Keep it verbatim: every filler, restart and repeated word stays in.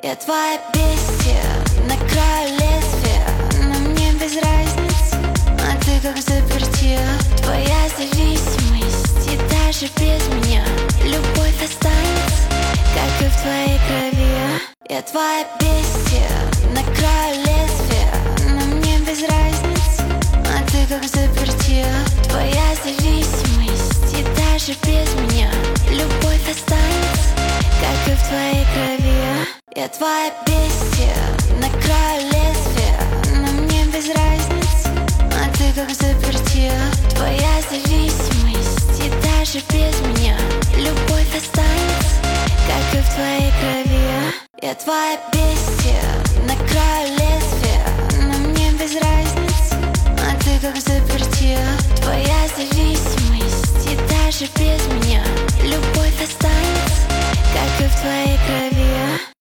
Я твоя бестия, на краю лезвия, но мне без разницы, а ты как заперти. Твоя зависимость, и даже без меня любовь останется, как и в твоей крови. Я твоя бестия, на краю лезвия, но мне без разницы, а ты как заперти. Твоя зависимость, и даже без меня любовь останется, как и в твоей крови. Я твоя бестия, на краю лезвия, но мне без разницы, а ты как заперти. Твоя зависимость, и даже без меня любовь останется, как и в твоей крови. Я твоя бестия, на краю лезвия, но мне без разницы, а ты как заперти. Твоя зависимость, и даже без меня любовь останется, как и в твоей крови.